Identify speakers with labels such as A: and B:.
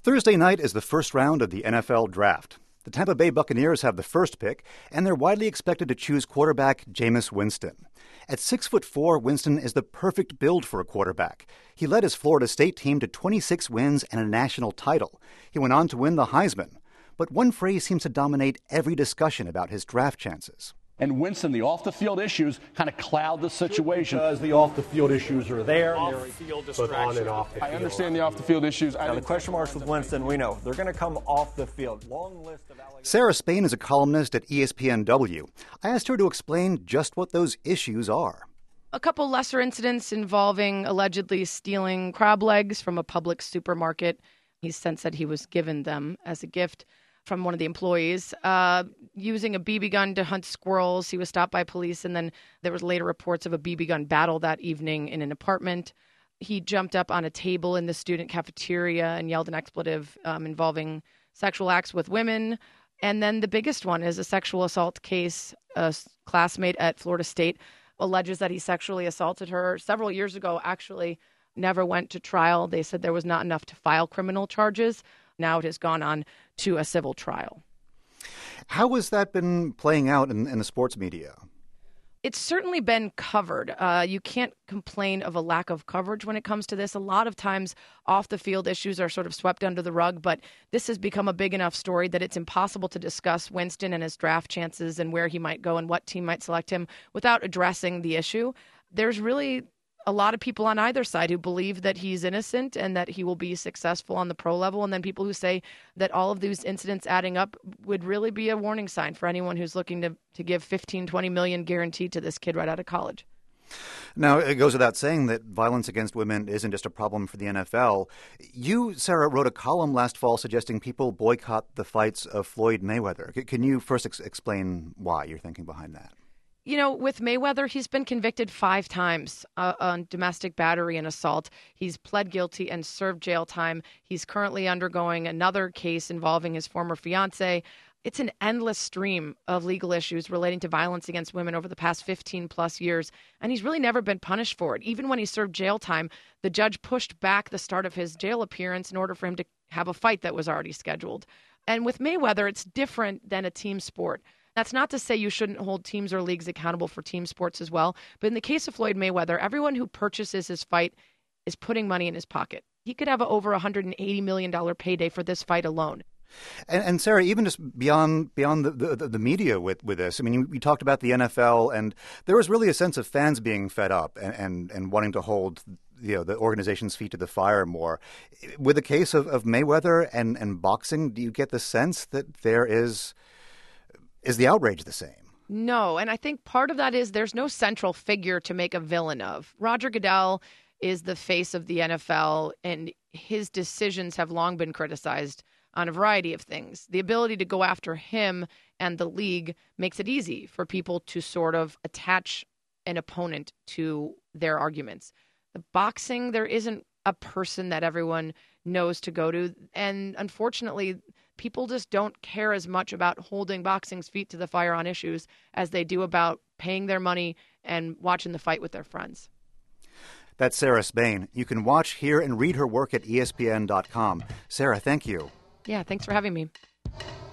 A: Thursday night is the first round of the NFL Draft. The Tampa Bay Buccaneers have the first pick, and they're widely expected to choose quarterback Jameis Winston. At 6'4", Winston is the perfect build for a quarterback. He led his Florida State team to 26 wins and a national title. He went on to win the Heisman. But one phrase seems to dominate every discussion about his draft chances.
B: And Winston, the off-the-field issues kind of cloud the situation.
C: Because the off-the-field issues are there.
D: Off-field distractions.
C: I understand the off-the-field issues.
D: Now, the question marks with Winston, we know. They're going to come off the field. Long list of allegations.
A: Sarah Spain is a columnist at ESPNW. I asked her to explain just what those issues are.
E: A couple lesser incidents involving allegedly stealing crab legs from a Publix supermarket. He's since said he was given them as a gift from one of the employees, using a BB gun to hunt squirrels. He was stopped by police, and then there was later reports of a BB gun battle that evening in an apartment. He jumped up on a table in the student cafeteria and yelled an expletive involving sexual acts with women. And then the biggest one is a sexual assault case. A classmate at Florida State alleges that he sexually assaulted her several years ago, actually never went to trial. They said there was not enough to file criminal charges. Now it has gone on to a civil trial.
A: How has that been playing out in the sports media?
E: It's certainly been covered. You can't complain of a lack of coverage when it comes to this. A lot of times off-the-field issues are sort of swept under the rug, but this has become a big enough story that it's impossible to discuss Winston and his draft chances and where he might go and what team might select him without addressing the issue. There's really a lot of people on either side who believe that he's innocent and that he will be successful on the pro level, and then people who say that all of these incidents adding up would really be a warning sign for anyone who's looking to give $15-20 million guaranteed to this kid right out of college.
A: Now, it goes without saying that violence against women isn't just a problem for the NFL. You, Sarah, wrote a column last fall suggesting people boycott the fights of Floyd Mayweather. Can you first explain why you're thinking behind that?
E: You know, with Mayweather, he's been convicted 5 times on domestic battery and assault. He's pled guilty and served jail time. He's currently undergoing another case involving his former fiancée. It's an endless stream of legal issues relating to violence against women over the past 15 plus years, and he's really never been punished for it. Even when he served jail time, the judge pushed back the start of his jail appearance in order for him to have a fight that was already scheduled. And with Mayweather, it's different than a team sport. That's not to say you shouldn't hold teams or leagues accountable for team sports as well. But in the case of Floyd Mayweather, everyone who purchases his fight is putting money in his pocket. He could have over $180 million payday for this fight alone.
A: And Sarah, even just beyond the media with this, I mean, we talked about the NFL, and there was really a sense of fans being fed up and wanting to hold the organization's feet to the fire more. With the case of Mayweather and boxing, do you get the sense that there is the outrage the same?
E: No, and I think part of that is there's no central figure to make a villain of. Roger Goodell is the face of the NFL, and his decisions have long been criticized on a variety of things. The ability to go after him and the league makes it easy for people to sort of attach an opponent to their arguments. The boxing, there isn't a person that everyone knows to go to, and unfortunately, people just don't care as much about holding boxing's feet to the fire on issues as they do about paying their money and watching the fight with their friends.
A: That's Sarah Spain. You can watch, hear, and read her work at ESPN.com. Sarah, thank you.
E: Yeah, thanks for having me.